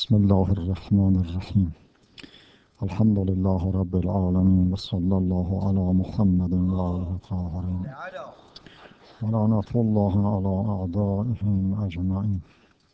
بسم الله الرحمن الرحیم. الحمد لله رب العالمین و صلی الله علی محمد و آله الطاهرین و لعنة الله علی اعدائهم اجمعین.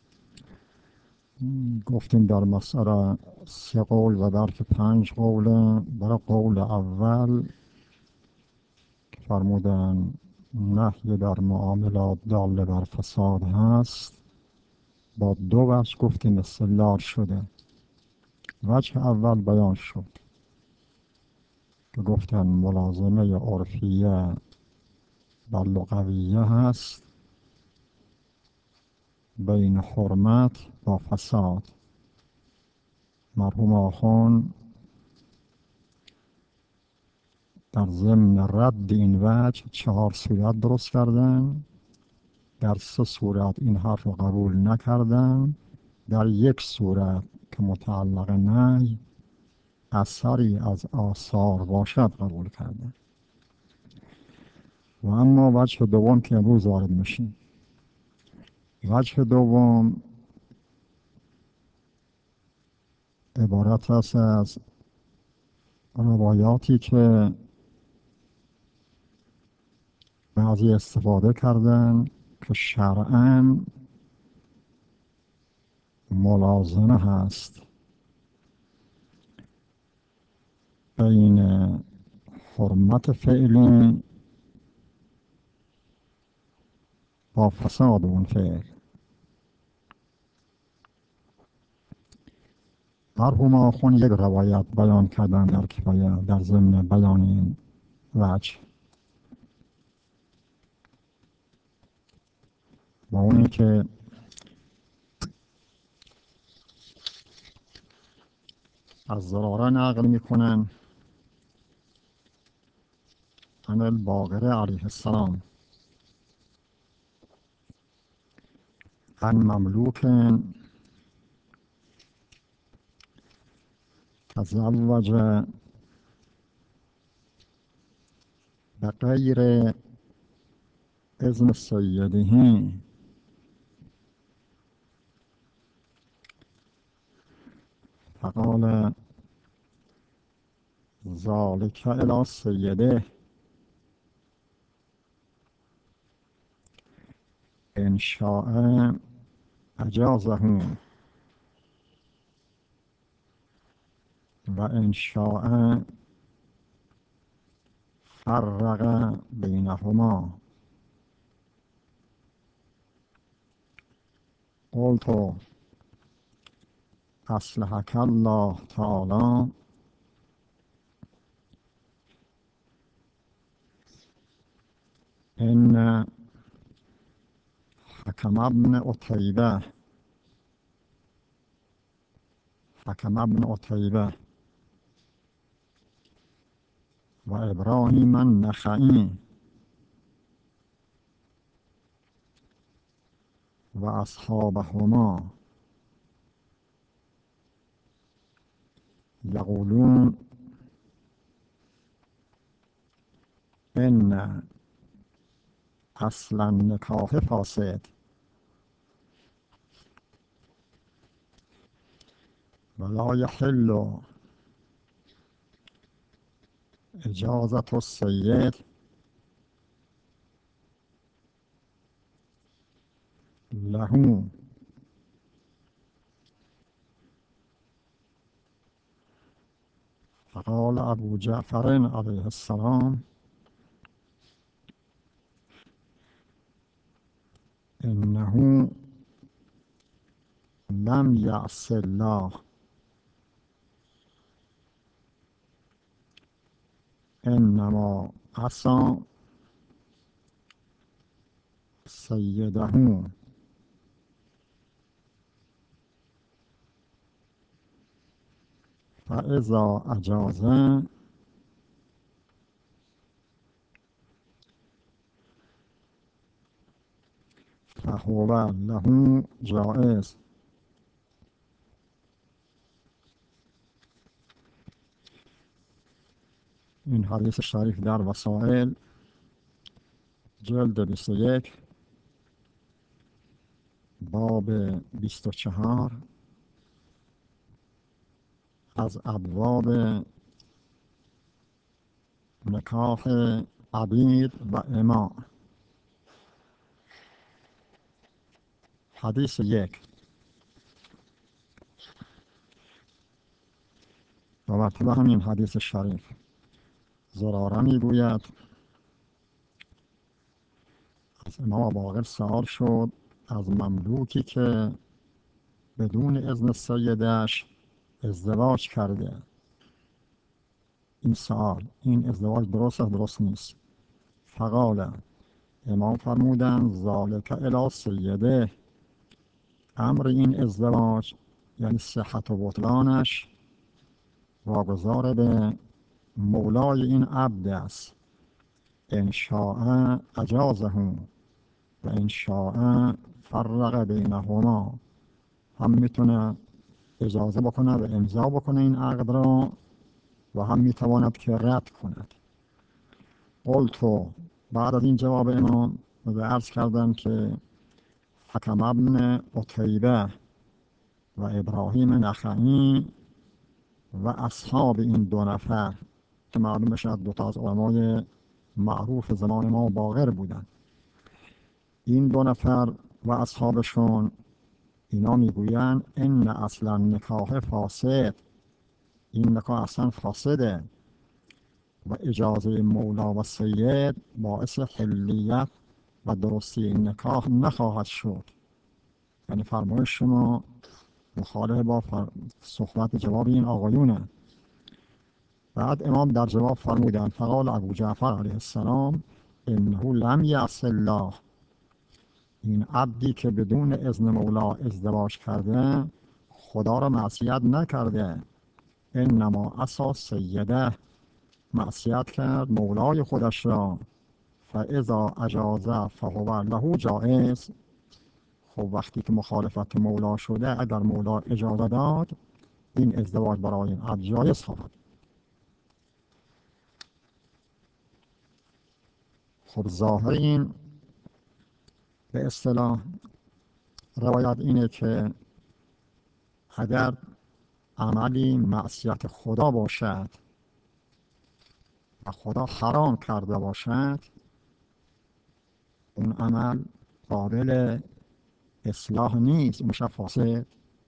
گفتیم در مسئله 3 قول و بلکه 5 قوله. برای قول اول که فرمودن نهی در معاملات داله بر فساد هست، با 2 وجه گفتیم استدلال شده. وجه اول بیان شد که گفتن ملازمه عرفیه و لغویه هست بین حرمت با فساد. مرحوم آخوند در ضمن رد این وجه 4 صورت درست کردن. در 3 صورت این حرف رو قبول نکردن. در 1 صورت که متعلق نهی اثری از آثار باشد قبول کردن. و اما وجه دوم که امروز وارد میشیم، وجه دوم عبارت است از روایاتی که بعضی استفاده کردن که شرعاً ملازمه هست بین حرمت فعلی با فساد اون فعل. مرحوم آخوند 1 روایت بیان کردن در کفایه در ضمن بیان این وجه، با اونی که از زراره نقل میکنن عن الباقر علیه السلام عن مملوک تزوج بغیر اذن سیده فقال ذلك الی سیده ان شاء اجازه و ان شاء فرق بینهما. قلت اصلحك الله تعالی ان حکم ابن عتیبه و ابراهیم النخعی و اصحابهما یقولون ان اصل النکاح فاسد و لا یحل اجازت السید له فقال ابو جعفر علیه السلام انه لم یعص الله انما عصى سیده فاذا اجاز فهو له جائز. این حدیث شریف در وسائل جلد 21 باب 24 از ابواب نکاح عبید و امام. حدیث 1. و مرتبه همین حدیث شریف زراره میگوید از امام باقر سوال شد از مملوکی که بدون اذن سیدش ازدواج کرده. این سوال، این ازدواج درست درست نیست؟ فقال، امام فرمودند ذالک الی سیده، امر این ازدواج یعنی صحت و بطلانش واگذار به مولای این عبد است. ان شاء اجازه و ان شاء فرق بینهما، هم میتونه اجازه بکنه و امضا بکنه این عقد را و هم میتواند که رد کند. قلت، بعد از این جواب امام و عرض کردم که حکم ابن عتیبه و ابراهیم نخعی و اصحاب این دو نفر که معلوم بشد دوتا از علمای معروف زمان ما باقر بودن، این دو نفر و اصحابشون اینا میگویند ان اصلا نکاح فاسد، این نکاح اصلا فاسده و اجازه مولا و سید باعث حلیت و درستی این نکاح نخواهد شد. یعنی فرمایش شما مخالف با صحبت جواب این آقایونه. بعد امام در جواب فرمودند فقال ابو جعفر علیه السلام انه لم یعص الله، این عبدی که بدون اذن مولا ازدواج کرده خدا را معصیت نکرده، انما عصی سیده، معصیت کرد مولای خودش را. فاذا اجاز فهو له جائز، خب وقتی که مخالفت مولا شده اگر مولا اجازه داد این ازدواج برای این عبد جایز خواهد. خب ظاهر این به اصطلاح روایت اینه که اگر عملی معصیت خدا باشد و خدا حرام کرده باشد اون عمل قابل اصلاح نیست، اون میشه فاسد.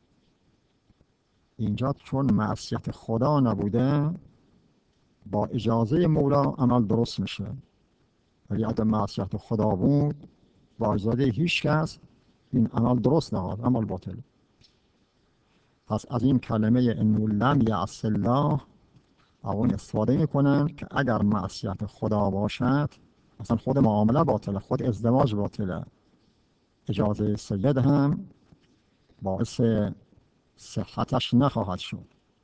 اینجا چون معصیت خدا نبوده با اجازه مولا عمل درست میشه، ولی اگر معصیت خدا بود با اجازه هیچ کس این عمل درست نهاد، عمل باطل. پس از این کلمه انه لم یعص الله اون استفاده میکنن که اگر معصیت خدا باشد اصلا خود معامله باطله، خود ازدواج باطله، اجازه سید هم باعث صحتش نخواهد شد.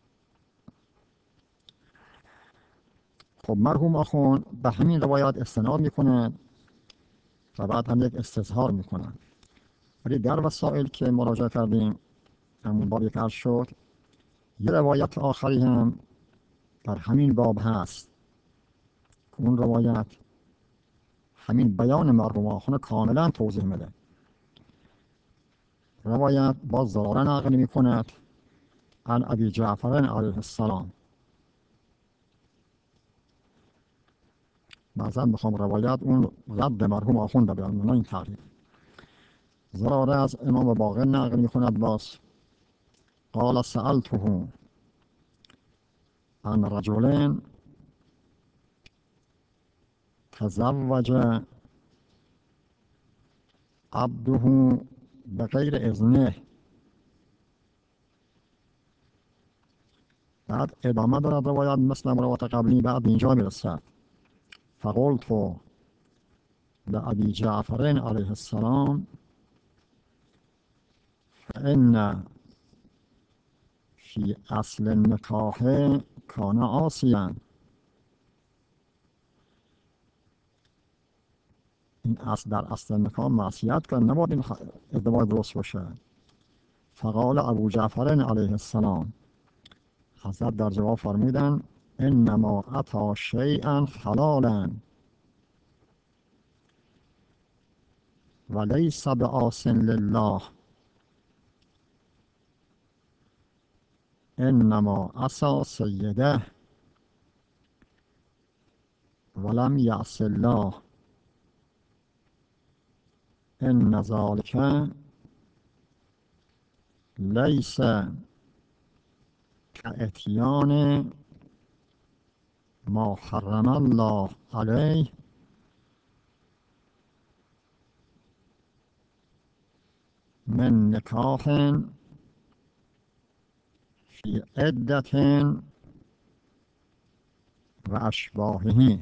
خب مرحوم آخون به همین روایات استناد میکنن و بعد هم یک استظهار میکنن. ولی در وسائل که مراجعه کردیم همون باب یک عرض شد یه روایت آخری هم در همین باب هست، اون روایت همین بیان مرحوم آخون کاملا توضیح میده. روایت باز زراره نقل میکند عن ابی جعفر علیه السلام. بعضا میخوام روایت اون رد مرحوم آخوند بیان، نه این تعریف. زراره از امام باقر نقل میکند باز قال سألته عن رجل تزوج عبده بغیر اذنه. بعد ادامه دارد روایت مثل روایت قبلی، بعد اینجا میرسد فقلت لأبی جعفر علیه السلام فإن فی اصل النکاح کان عاصیا، این اصل در اصل نکاح معصیت کرد، نباید این ازدواج درست باشه. فقال ابو جعفر علیه السلام، حضرت در جواب فرمودن انما اتی شیئا حلالا و لیس بعاص لله، انما عصا سیده ولم یعص الله ان ذلک لیس کاتیان ما حرم الله علیه من نکاح فی عدت و اشباهه.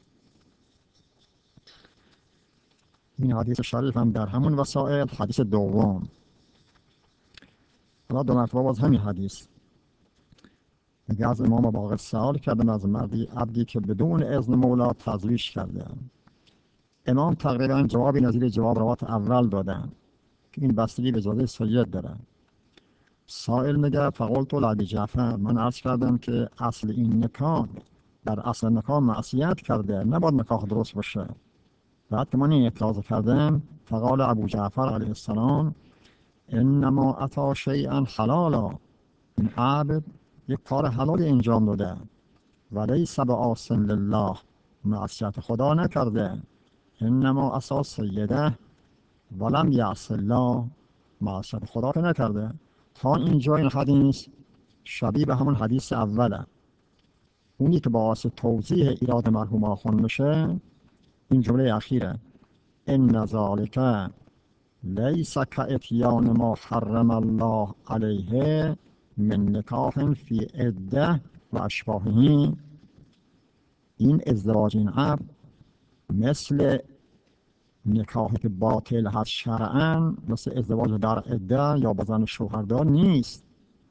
این حدیث شریف هم در همون وسائل حدیث دوم. حالا دو مرتبه باز همین حدیث میگه از امام باقر سوال کردم از مردی عبدی که بدون اذن مولا تزویج کرده. امام تقریبا جوابی نظیر جواب روات اول دادن که این بستگی به اجازه سید داره. سائل میگه فقلت لابی جعفر، من عرض کردم که اصل این نکاح در اصل نکاح معصیت کرده، نباید نکاح درست باشه. بعد که من این اعتراض کردم فقال ابو جعفر علیه السلام انما اتی شیئا حلالا، این عبد یک کار حلالی انجام داده و لیس بعاص لله، معصیت خدا نکرده. انما عصا سیده ولم یعص الله، معصیت خدا که نکرده. تا اینجا این حدیث شبیه به همون حدیث اوله. اونی که باعث توضیح ایراد مرحوم آخوند میشه این جمله اخیره ان ذلک لیس کاتیان ما حرم الله علیه من نکاح فی عده و اشباهه. این ازدواج این عبد مثل نکاحی که باطل هست شرعاً، مثل ازدواج در عده یا با زن شوهردار نیست.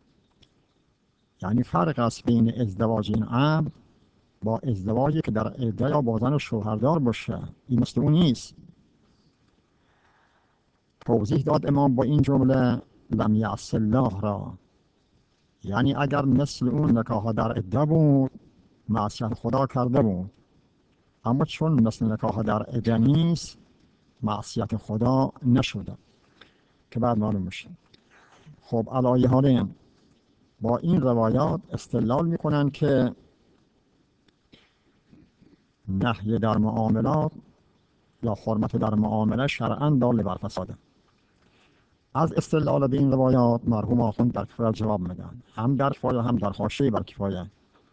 یعنی فرق است بین ازدواج این عبد با ازدواجی که در عده یا با زن شوهردار باشه. این مثل اون نیست. توضیح داد امام با این جمله لم یعص الله را، یعنی اگر مثل اون نکاح در عده بود معصیت خدا کرده بود، اما چون مثل نکاح در عده نیست معصیت خدا نشده که بعد معلوم میشه. خب علی حال با این روایات استدلال میکنن که نهی در معاملات یا حرمت در معامله شرعاً دال بر فساده. از استدلال به این روایات مرحوم آخوند در کفایه جواب میدن، هم در کفایه هم در حاشیه بر کفایه.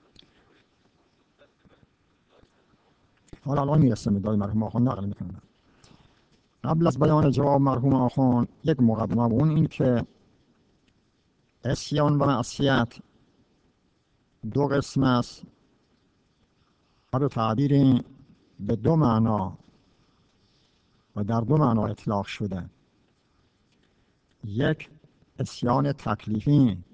حالا الان میرسه ادعای مرحوم آخوند نقل میکنن. قبل از بیان جواب مرحوم آخوند یک مقدمه و اون این که عصیان و معصیت دو قسم است و به تعبیر به دو معنا و در دو معنا اطلاق شده. یک عصیان تکلیفی.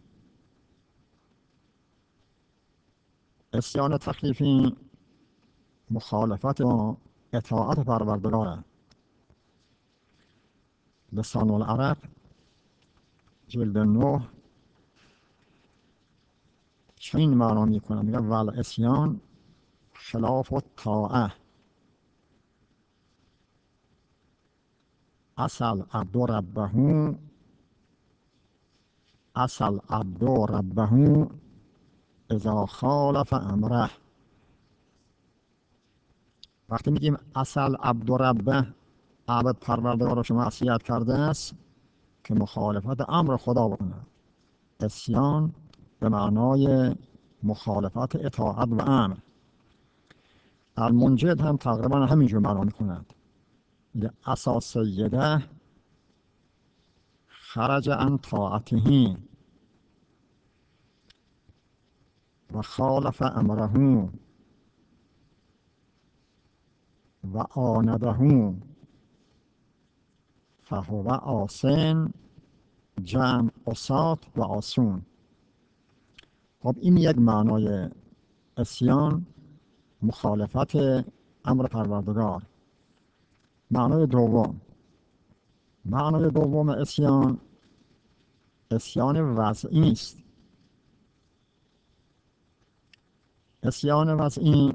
عصیان تکلیفی مخالفت با اطاعت پروردگاره. لسان العرب جلد 9 چنین معنا میکنه، میگه ول عصیان خلاف الطاعه. اصل عبد ربه اصل عبد ربه اذا خالف امره. وقتی میگیم اصل عبد ربه، عبد پروردگارش معصیت کرده است که مخالفت امر خدا بکنه. عصیان به معنای مخالفت اطاعت و امر. المنجد هم تقریبا همینجور معنا میکند. عصا سیده خرج عن طاعته و خالف امره و آنده فهو آسن جمع عصات و آسون. خب این یک معنای عصیان، مخالفت امر پروردگار. معنای دوم عصیان، عصیان وضعی است. عصیان وضعی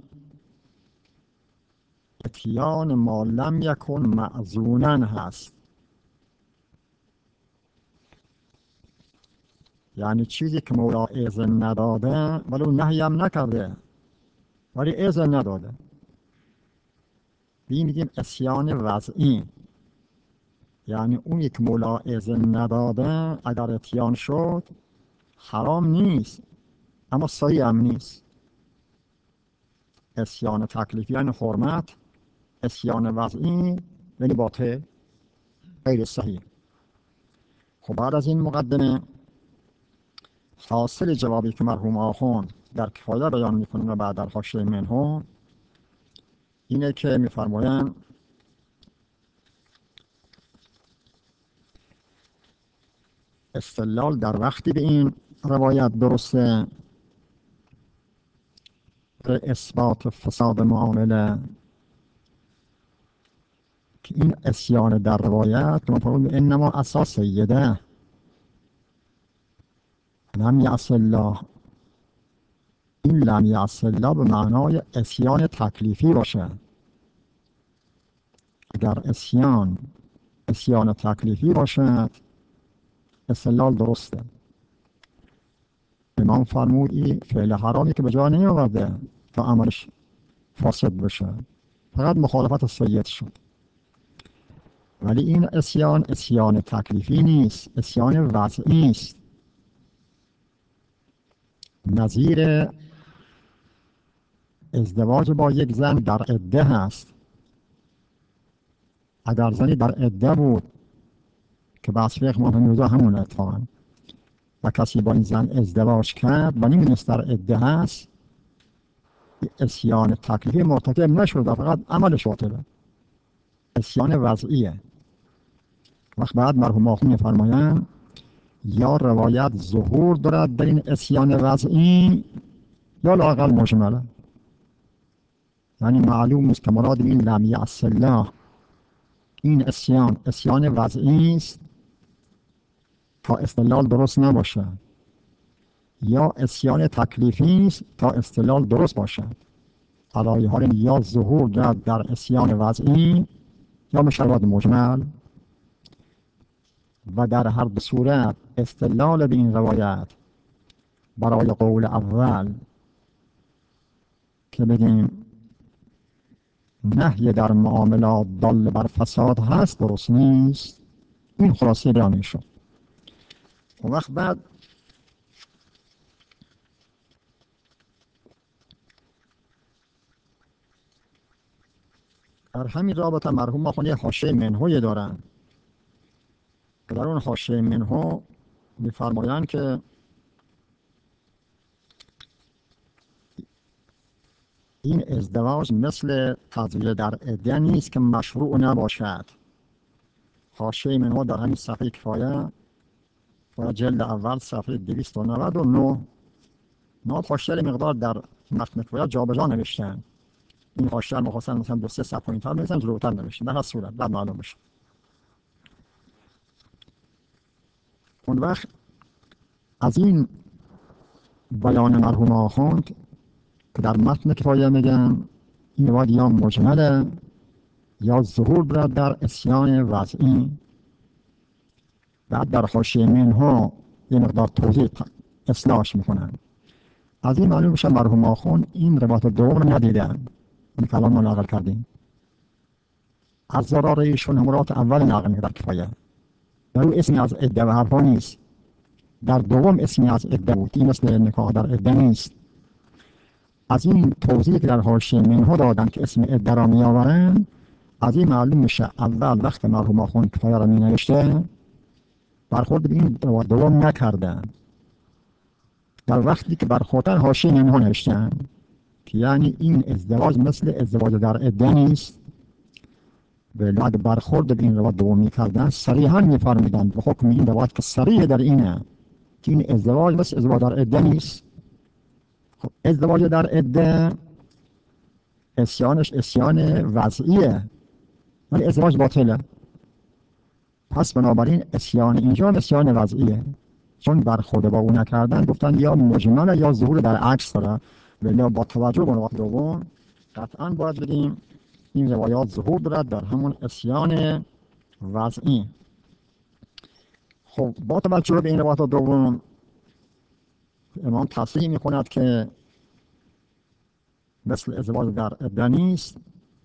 اتیان ما لم یکن معزونا هست. یعنی چیزی که مولا اذن نداده ولی نهی هم نکرده ولی اذن نداده، این میگیم عصیان وضعی. یعنی اونی که مولا اذن نداده اگر اتیان شد حرام نیست اما صحیح هم نیست. عصیان تکلیفی یعنی حرمت، عصیان وضعی یعنی باطل غیر صحیح. خب بعد از این مقدمه حاصل جوابی که مرحوم آخوند در کفایه بیان میکنیم و بعد در حاشیه منهو اینه که میفرمایند استدلال در وقتی به این روایت درسته به اثبات فساد معامله که این عصیان در روایت که مفهوم انما اساس سیده لم یعص الله، این لم یعص الله به معنای عصیان تکلیفی باشه. اگر عصیان تکلیفی باشد استدلال درسته. امام فرمود این فعل حرامی که به جا نیاورده تا عملش فاسد بشه، فقط مخالفت سید شد. ولی این عصیان تکلیفی نیست، عصیان وضعی است. نظیر ازدواج با یک زن در عده هست. اگر زنی در عده بود که بحث فقه ما هنوزا همون اتفاقا و کسی با این زن ازدواج کرد و نمیدونست در عده هست، عصیان تکلیفی مرتکب نشد، فقط عملش باطله، عصیان وضعیه. وقت بعد مرحوم آخوند می‌فرمایند یا روایت ظهور دارد در این عصیان وضعی یا لااقل مجمله. یعنی معلوم است که مراد این لم یعص الله این عصیان وضعی است تا استدلال درست نباشه، یا عصیان تکلیفی است تا استدلال درست باشد. علای حال یا ظهور دارد در عصیان وضعی یا مشروط مجمل، و در هر دو صورت استدلال به این روایت برای قول اول که بگیم نهی در معاملات دال بر فساد هست درست نیست. این خلاصه بیان شد. و وقت بعد در همین رابطه مرحوم آخوند یه حاشیه منهوی دارن که در اون حاشیه منهو می‌فرمایند که این ازدواج مثل تزویج در عده نیست که مشروع نباشد. حاشیه منهو در همین صفحه کفایه و جلد اول صفحه 299 نوت حاشیه مقدار در متن کفایه جابجا نوشتن. این حاشیه مخواستن مثلا 2-3 صفحه پایین‌تر بنویسن، جلوتر نوشتن. در هر صورت بعد معلوم بشه. اون وقت از این بیان مرحوم آخوند که در متن کفایه میگن این روایت یا مجمله یا ظهور دارد در عصیان وضعی. بعد در حاشیه منها یه مقدار توضیح اصلاحش میکنن. از این معلوم میشه مرحوم آخوند این روایت دوم رو ندیدن. این کلام ما نقل کردیم از ضرار ایشون هم روایت اول نقل میکنه در کفایه. در اون اسمی از عده و حرفا نیست، در دوم اسمی از عده بود. این مثل نکاح در عده نیست. از این توضیح که در حاشیه منها دادن که اسم عده را می آورن، از این معلوم میشه اول وقت مرحوم آخوند کفایه را می نوشته برخورد به این دوم نکردن. در وقتی که برخوردن حاشیه منها نوشتن که یعنی این ازدواج مثل ازدواج در عده نیست. ولی برخورد به این روایت دومی کردن صریحا می‌فرمودند به حکم این روایت که صریح در اینه که این ازدواج مثل ازدواج در عده نیست. خب ازدواج در عده عصیانش عصیان وضعیه ولی ازدواج باطله. پس بنابراین عصیان اینجا عصیان وضعیه، چون برخورد با اون نکردن گفتن یا مجمل یا ظهور در عکس داره. ولی با توجه به روایت دوم قطعا باید بگیم این روایات ظهور دارد در همون عصیان وضعی. خب با توجه به این روایت دوم امام تصریح می کند که مثل ازدواج در عده نیست.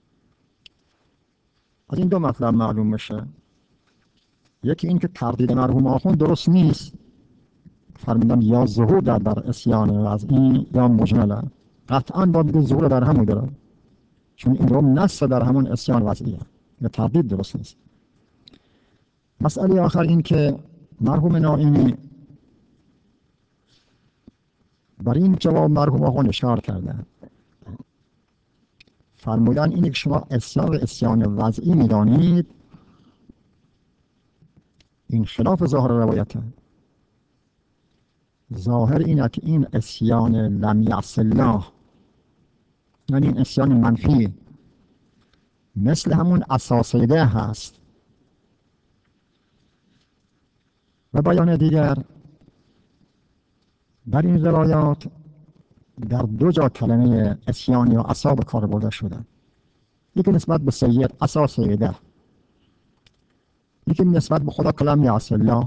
از این دو مطلب معلوم میشه، یکی این که تردید مرحوم آخوند درست نیست، فرمودن یا ظهور در عصیان وضعی یا مجمله. قطعا باید ظهور در همون داره، چون این رو نص در همون عصیان وضعیه، یا تردید درست نیست. مسئله آخر این که مرحوم نائینی بر این جواب مرحوم آخوند اشاره کردن، فرمودن اینه که شما عصیان وضعی میدانید، این خلاف ظاهر روایته. ظاهر اینه که این عصیان لم یعص الله، یعنی این عصیان منفی، مثل همون اساسیده هست. و بیان دیگر در این روایات در دو جا کلمه عصیان یا عصا به کار برده شده، یکی نسبت به سید اساسیده، یکی نسبت به خدا کلم یعص الله.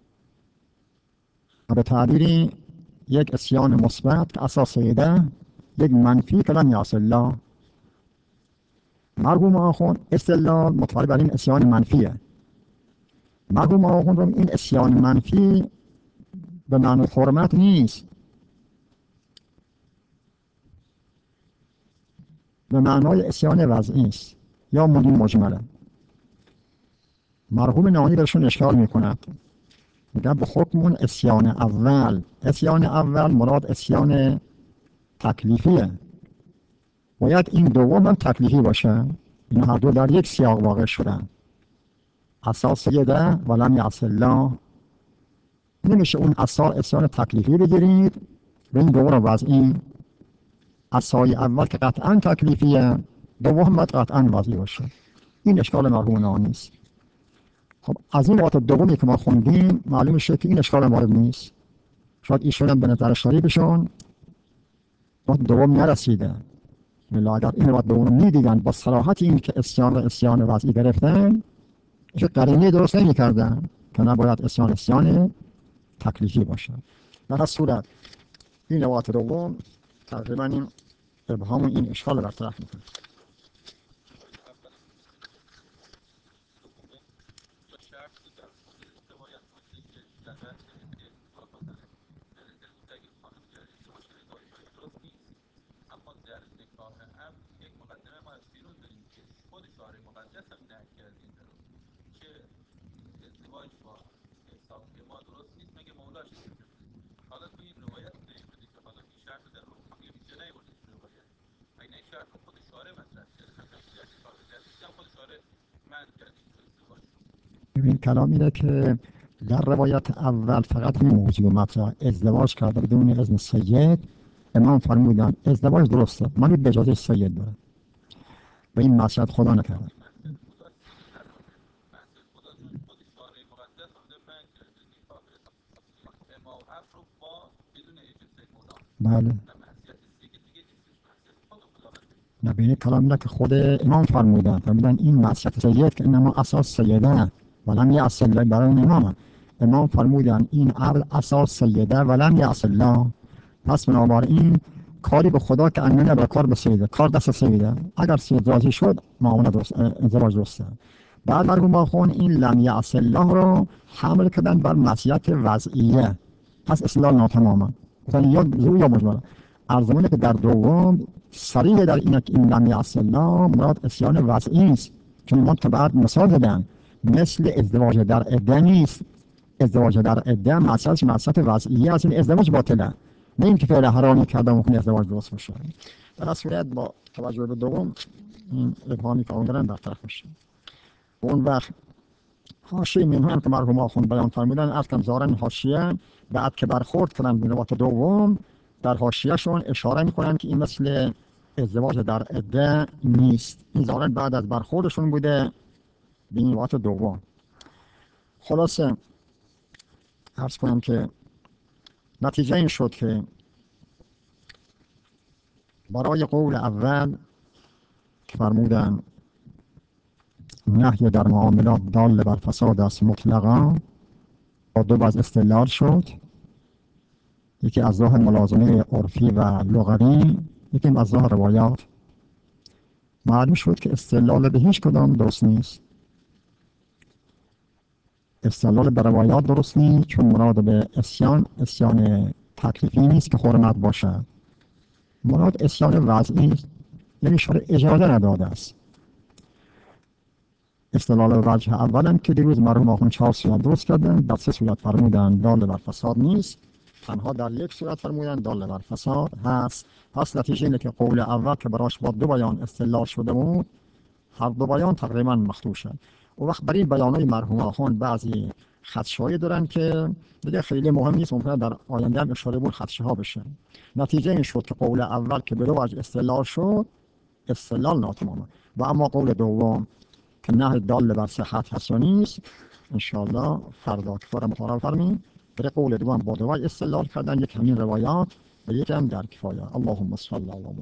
و به تعبیری یک عصیان مثبت که اساسیده، یک منفی کلم یعص الله. مرحوم آخوند استدلال متولی بر این عصیان منفیه. مرحوم آخوند رو این عصیان منفی به معنی حرمت نیست، به معنای عصیان وضعی است یا مجمله. مرحوم نانی برشون اشکال میکند، میگه به حکم اون عصیان اول، عصیان اول مراد عصیان تکلیفیه، باید این دوم هم تکلیفی باشه. این هر دو در یک سیاق واقع شدن، اساسیده و لم یعص الله. نمیشه اون عصیان تکلیفی بگیرید و این دوم وضعی. عصای اول که قطعا تکلیفیه، دوم باید قطعا وضعی باشه. این اشکال مرحوم نانی است. خب از این وقت دومی که ما خوندیم معلوم شد که این اشکال وارد نیست. شاید ایشون هم به نظر شریفشون وقت دوم نرسیده، ولی اگر این وقت دوم میدیدن با صراحت این که عصیان وضعی گرفتن، که قرینه درست نمی کردن که نباید عصیان تکلیفی باشه. در هر صورت این روایت دوم تقریبا این ابهام این اشکال برطرف میکنه. این کلام اینه که در روایت اول فقط این موضوع مطرح، ازدواج کرده بدون اذن سید. امام فرمودن ازدواج درسته، ولی به اجازه سید داره و این معصیت خدا نکرده. بله. نبینه کلام اینه که خود امام فرمودن این معصیت سید که انما اساس سیده ولم یعص الله، برای امام فرمودن این عمل اساس سیده ولم یعص الله. پس بنابراین کاری به خدا که اننه به کار به سیده، کار دست سیده، اگر سید راضی شد معامله درست، ازدواج درسته. بعد مرحوم آخوند این لم یعص الله رو حمل کردن بر معصیت وضعیه، پس استدلال ناتمامه، مثلا یا ظهور یا مجمله. ارزمونه که در دوم صریح در اینه که این لم یعص الله مراد عصیان وضعی است، چون ما که بعد مثال دادن مثل ازدواج در عده نیست. ازدواج در عده معصیت وضعیه، از این ازدواج باطله، نه اینکه فعل حرامی کرده ممکن ازدواج درست باشه. در صورت با توجه به دوم این ابهامی که آن دارن برطرف میشه. اون وقت حاشیه منهم که مرحوم آخوند بیان فرمودن، از کم زارن حاشیه بعد که برخورد کردن به نوبت دوم، در حاشیه‌شون اشاره میکنن که این مثل ازدواج در عده نیست. این زارن بعد از برخوردشون بوده به این نوبت دوم. خلاصه عرض کنم که نتیجه این شد که برای قول اول که فرمودن نهی در معاملات دال بر فساد است مطلقا، با دو وجه استدلال شد. یکی از راه ملازمه عرفی و لغوی، یکی از راه روایات. معلوم شد که استدلال به هیچ کدام درست نیست. استدلال به روایات درست نیست، چون مراد به اسیان تکلیفی نیست که حرمت باشد. مراد اسیان وضعی است، یعنی شرع اجازه نداده است. استدلال وجه اولم که دیروز مرحوم آخوند 4 صورت درست کردن. در 3 صورت فرمودن دال بر فساد نیست، تنها در 1 صورت فرمودن دال بر فساد هست. پس نتیجه اینه که قول اول که براش با 2 بیان استدلال شده بود، هر 2 بیان تقریبا مخطوع شد. و وقت برای بیانای مرحوم آخوند بعضی خدشه‌ای دارن که دیگه خیلی مهم نیست، ممکنه در آینده هم اشاره بود خدشه‌ها بشه. نتیجه این شد که قول اول که به 2 وجه استدلال شد، استدلال ناتمامه. و اما قول دوم که نه دال بر صحت هست و نیست، انشاءالله فردا که فرا مطالعه فرمین. برای قول دوم با 2 وجه استدلال کردن، یک همین روایات و یک هم در کفایه. اللهم صل علی